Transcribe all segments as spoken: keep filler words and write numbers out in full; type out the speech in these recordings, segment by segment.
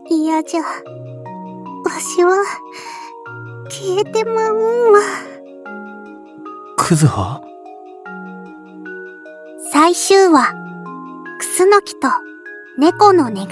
嫌じゃ。わしは、消えてまうんわ。 クズハ？ 最終話、クスノキと猫の願い。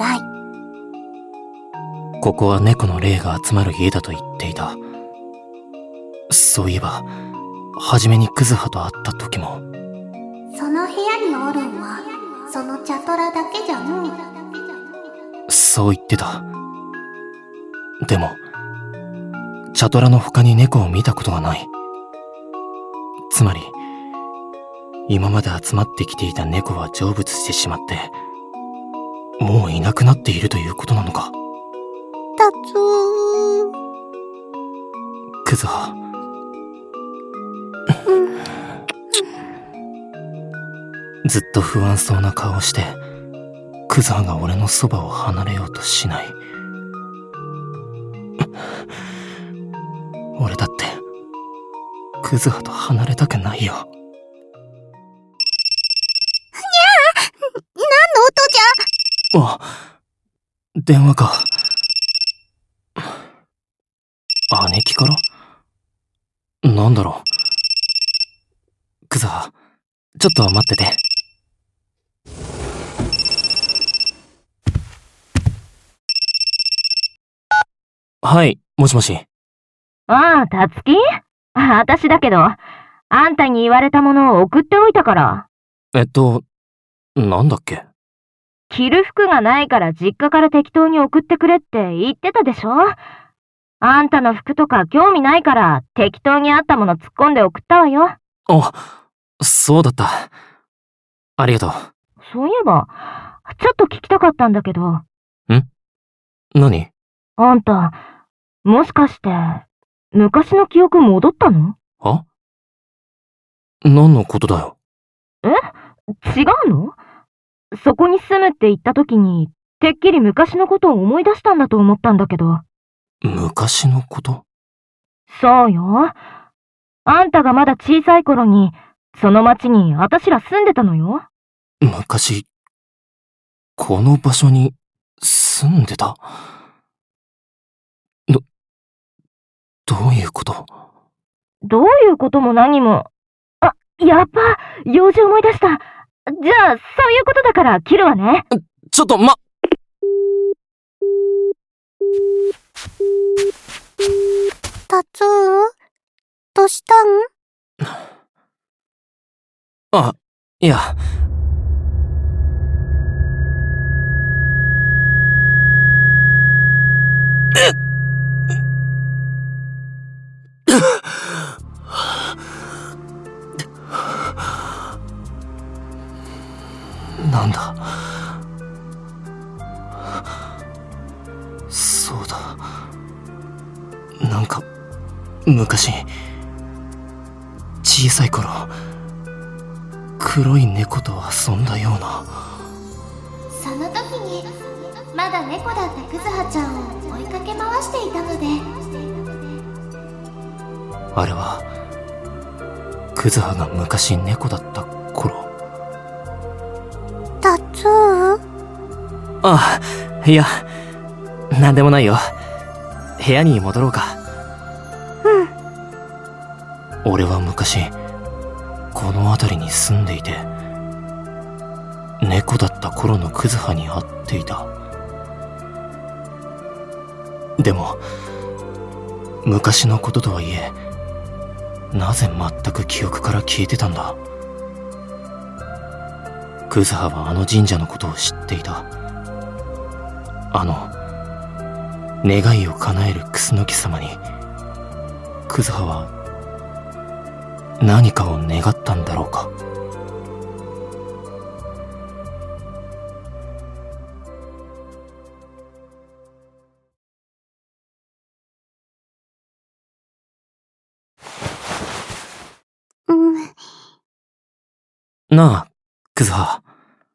ここは猫の霊が集まる家だと言っていた。そういえば、初めにクズハと会った時も。 その部屋におるんは、そのチャトラだけじゃのう。 そう言ってた。でも、チャトラの他に猫を見たことがない。つまり、今まで集まってきていた猫は成仏してしまって、もういなくなっているということなのか。 たつー。 クズハ。ずっと不安そうな顔をして、クズハが俺のそばを離れようとしない。俺だって、クズハと離れたくないよ。 何の音じゃ？ あ、電話か。姉貴から？なんだろう。クズハ、ちょっと待ってて。はい、もしもし。 ああ、たつき？あ、あたしだけど、あんたに言われたものを送っておいたから。 えっと、なんだっけ？ 着る服がないから実家から適当に送ってくれって言ってたでしょ？あんたの服とか興味ないから適当にあったもの突っ込んで送ったわよ。 あ、そうだった。ありがとう。 そういえば、ちょっと聞きたかったんだけど。ん？ 何？あんた、もしかして、昔の記憶戻ったの？ は？何のことだよ。 え？違うの？そこに住むって言った時に、てっきり昔のことを思い出したんだと思ったんだけど。 昔のこと？ そうよ。あんたがまだ小さい頃に、その町にあたしら住んでたのよ。 昔、この場所に住んでた？ど、どういうこと？ どういうことも何も。あ、やっぱ、用事思い出した。じゃあ、そういうことだから切るわね。 ちょっとま、 たつー？どうしたん？ あ、いや。なんだ。そうだ。なんか、昔、小さい頃、黒い猫と遊んだような。 その時に、まだ猫だったクズハちゃんを追いかけ回していたので。 あれは、クズハが昔猫だった頃。 たつー？ ああ、いや、なんでもないよ。部屋に戻ろうか。 うん。 俺は昔、この辺りに住んでいて、猫だった頃のクズハに会っていた。でも、昔のこととはいえ、なぜ全く記憶から消えてたんだ。クズハはあの神社のことを知っていた。あの、願いを叶えるクスノキ様に、クズハは何かを願ったんだろうか。 うん。 なあ、クズハ。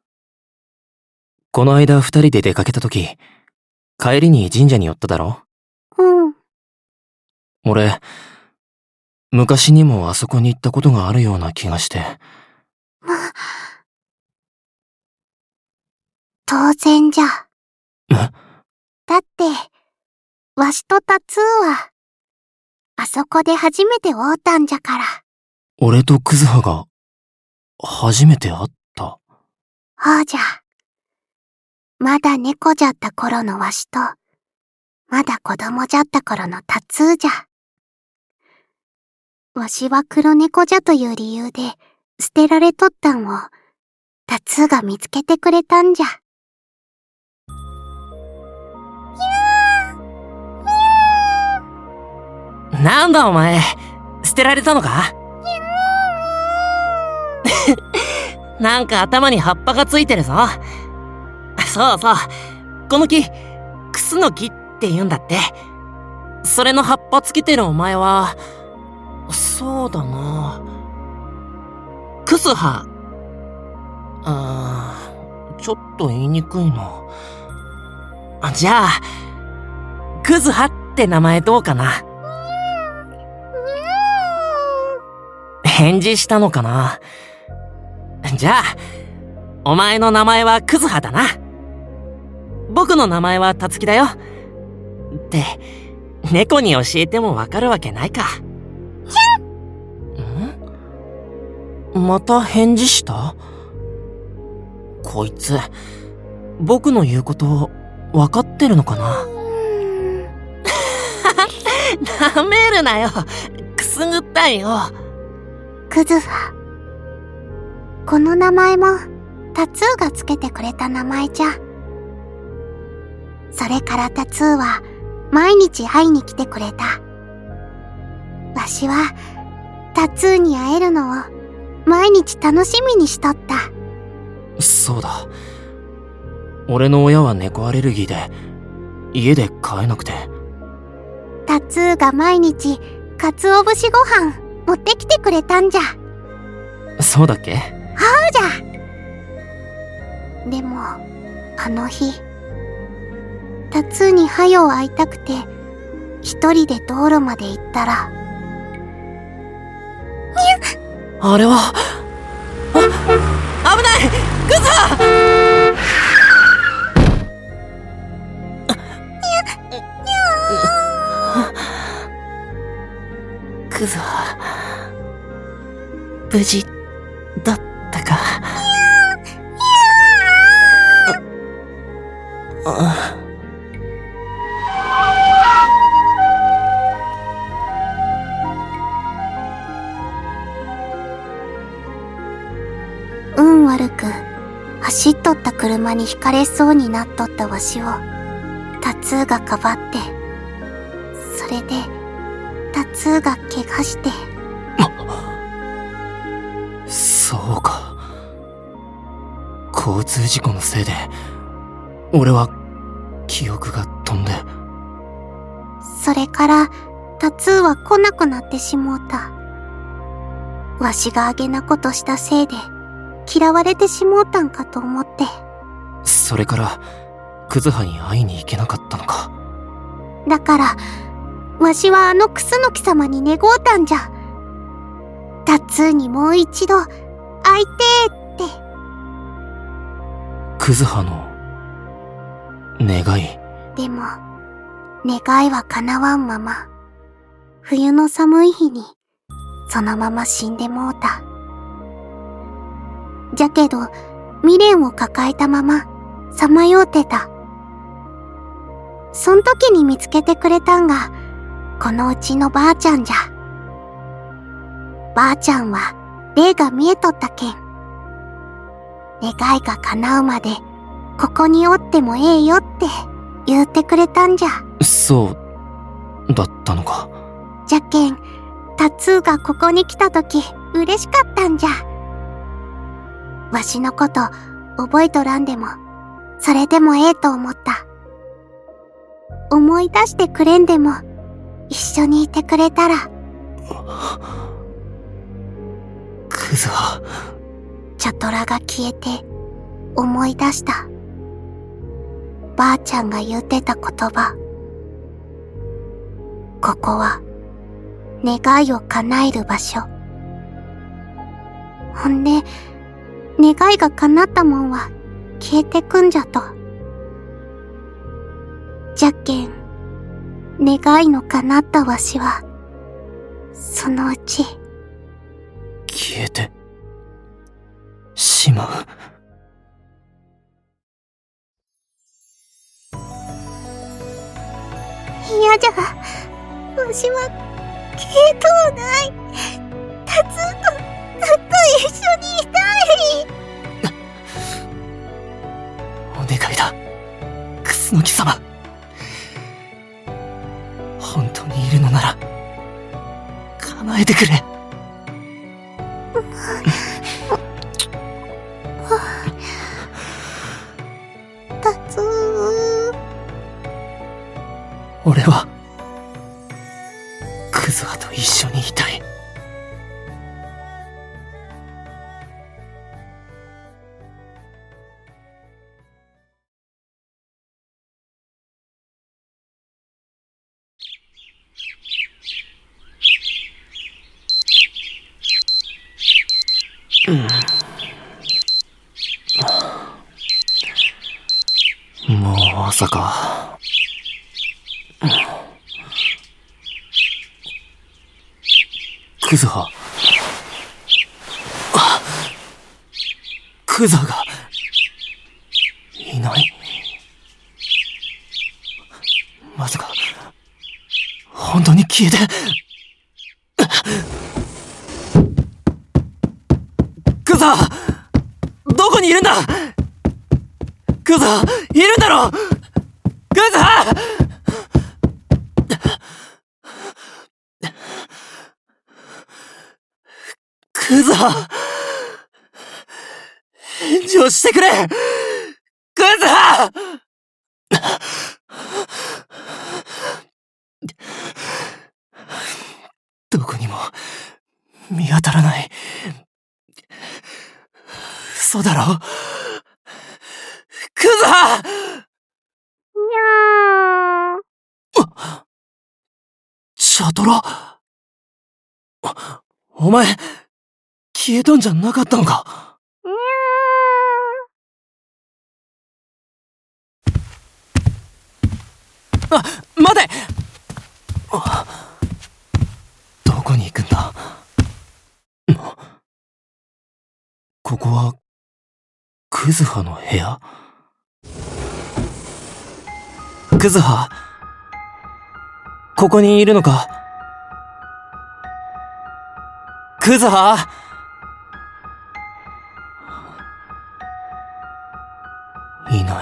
この間二人で出かけたとき、帰りに神社に寄っただろ？ うん。 俺、昔にもあそこに行ったことがあるような気がして。 ま、当然じゃ。 え？ だって、わしとタツーは、あそこで初めて会うたんじゃから。 俺とクズハが、初めて会った？ ほうじゃ。まだ猫じゃった頃のわしと、まだ子供じゃった頃のタツーじゃ。わしは黒猫じゃという理由で捨てられとったんを、タツーが見つけてくれたんじゃ。 なんだお前、捨てられたのか？なんか頭に葉っぱがついてるぞ。そうそう、この木、クスの木って言うんだって。それの葉っぱつけてるお前は、そうだな。クスハ。あー、ちょっと言いにくいな。じゃあ、クズハって名前どうかな。返事したのかな。じゃあ、お前の名前はクズハだな。僕の名前はタツキだよ。って、猫に教えてもわかるわけないか。ん？また返事した？こいつ、僕の言うことわかってるのかな。なめるなよ。くすぐったいよ。 クズハ。この名前もタツーがつけてくれた名前じゃ。それからタツーは毎日会いに来てくれた。わしはタツーに会えるのを毎日楽しみにしとった。 そうだ。俺の親は猫アレルギーで家で飼えなくて。 タツーが毎日鰹節ご飯持ってきてくれたんじゃ。 そうだっけ？ ほうじゃ。でも、あの日、タツーにはよ会いたくて、一人で道路まで行ったら、 あれは、あ、危ない！クズハ！クズハ、無事だったか。あ、 運悪く走っとった車にひかれそうになっとったわしをタツーがかばって、それでタツーが怪我して。 そうか。交通事故のせいで俺は記憶が飛んで。 それからタツーは来なくなってしもうた。わしがあげなことしたせいで嫌われてしもうたんかと思って。 それからクズハに会いに行けなかったのか。 だからわしはあのクスノキ様に願うたんじゃ。タツーにもう一度会いてーって。 クズハの願い。 でも願いは叶わんまま、冬の寒い日にそのまま死んでもうた。じゃけど未練を抱えたままさまようてた。そん時に見つけてくれたんがこのうちのばあちゃんじゃ。ばあちゃんは霊が見えとったけん、願いが叶うまでここにおってもええよって言うてくれたんじゃ。 そうだったのか。 じゃけんタツーがここに来た時嬉しかったんじゃ。わしのこと覚えとらんでもそれでもええと思った。思い出してくれんでも一緒にいてくれたら。 クズハ。 チャトラが消えて思い出した。ばあちゃんが言ってた言葉。ここは願いを叶える場所。ほんで願いが叶ったもんは消えてくんじゃと。 じゃけん、願いの叶ったわしは、そのうち、 消えて、しまう。 嫌じゃ、わしは、消えとうない。タツーと、ずっと一緒にいたい。 お願いだ、クスノキ様。本当にいるのなら、叶えてくれ。 タツー。 俺は、クズハと一緒にいたい。うん、もう朝か。クズハ。あ、クズハがいない。まさか本当に消えて。クズハ、どこにいるんだ。クズハ、いるんだろ。クズハ。クズハ、返事をしてくれ。クズハ。どこにも見当たらない。嘘だろ。クズハ。 にゃー。 チャトラ、お前消えたんじゃなかったのか。 にゃー。あ、待て。どこに行くんだ。ここはクズハの部屋。クズハ、ここにいるのか。クズハ。いない。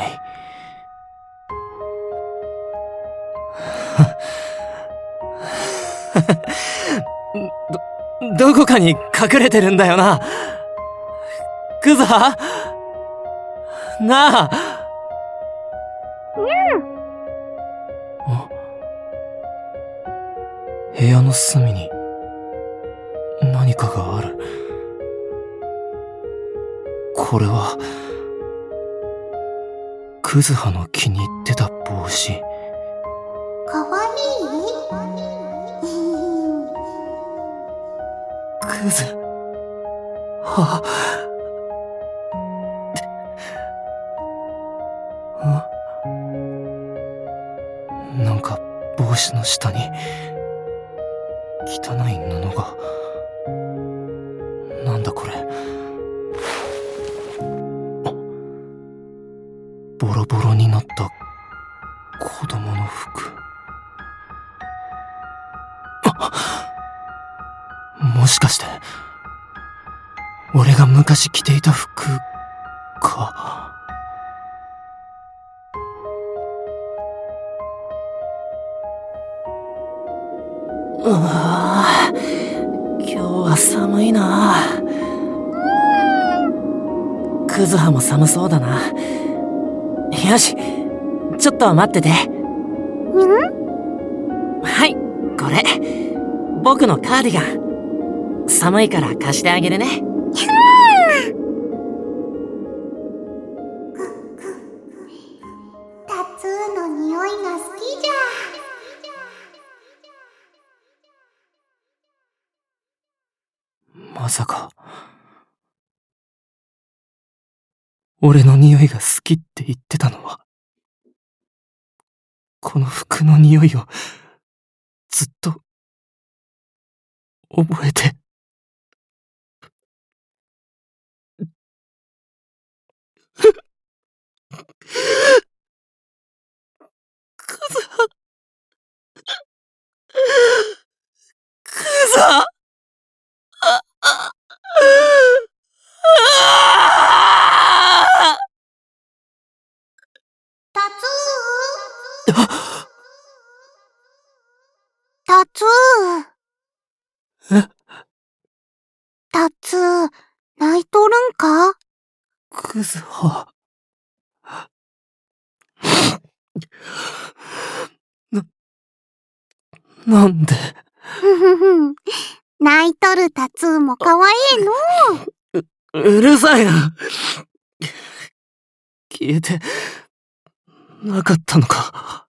ど、どこかに隠れてるんだよな。クズハ？なあ。あ、部屋の隅に何かがある。これはクズハの気に入ってた帽子。 かわいい？ クズハ。あ、なんか帽子の下に汚い布が。なんだこれ。ボロボロになった子供の服。もしかして俺が昔着ていた服か。うわぁ、今日は寒いな。クズハも寒そうだな。よし、ちょっと待ってて。 ん？ はい、これ僕のカーディガン。寒いから貸してあげるね。 タツーの匂いが好きじゃ。まさか俺の匂いが好きって言ってたのはこの服の匂いをずっと覚えて。クザクザあああタツータツーえタツー、泣いとるんか？ クズハ。な、なんで？ ふふふん。泣いとるタツーもかわいいのう。 う、うるさいな。消えて、なかったのか。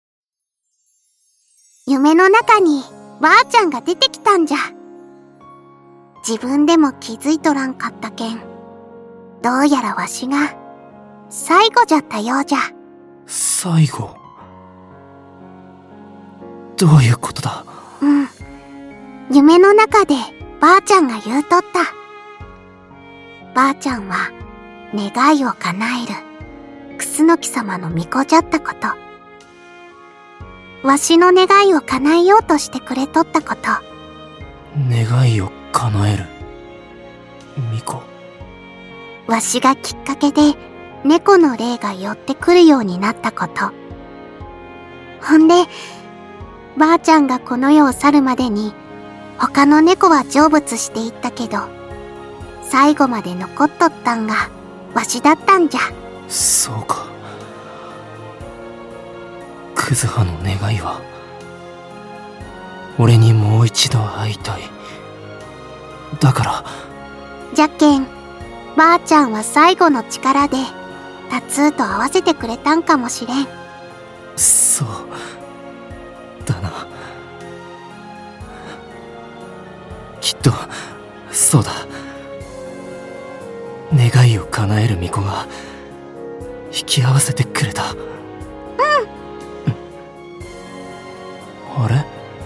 夢の中にばあちゃんが出てきたんじゃ。自分でも気づいとらんかったけん。どうやらわしが最後じゃったようじゃ。 最後？どういうことだ？ うん。夢の中でばあちゃんが言うとった。ばあちゃんは願いを叶える楠木様の巫女じゃったこと。わしの願いを叶えようとしてくれとったこと。 願いを叶える巫女。 わしがきっかけで猫の霊が寄ってくるようになったこと。ほんで、ばあちゃんがこの世を去るまでに他の猫は成仏していったけど、最後まで残っとったんがわしだったんじゃ。 そうか。クズハの願いは、俺にもう一度会いたい。だから。 じゃけん、ばあちゃんは最後の力でタツーと合わせてくれたんかもしれん。 そうだな。きっとそうだ。願いを叶える巫女が引き合わせてくれた。うん。あれ？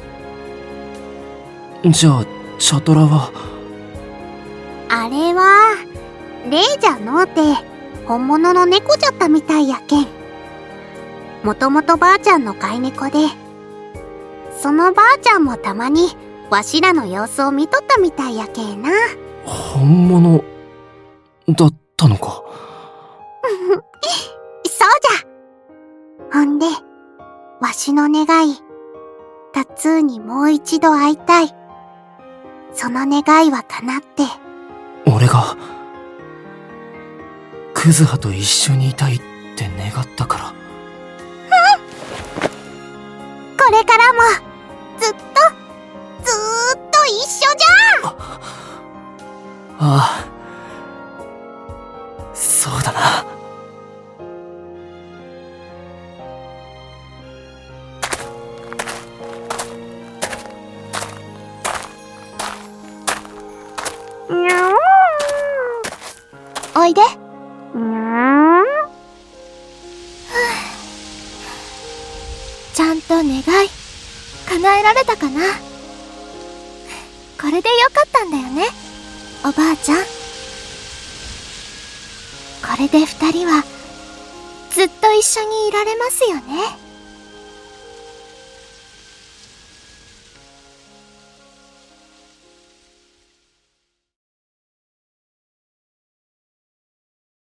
じゃあチャトラは？ あれは霊じゃのうて本物の猫じゃったみたいやけん。もともとばあちゃんの飼い猫で、そのばあちゃんもたまにわしらの様子を見とったみたいやけんな。 本物だったのか。 そうじゃ。ほんで、わしの願い、タツーにもう一度会いたい。その願いは叶って。 俺がクズハと一緒にいたいって願ったから。うん。 これからもずっとずーっと一緒じゃ。 あ、ああ、そうだな。 おいで。にゃー。ちゃんと願い叶えられたかな。これでよかったんだよね、おばあちゃん。これで二人はずっと一緒にいられますよね。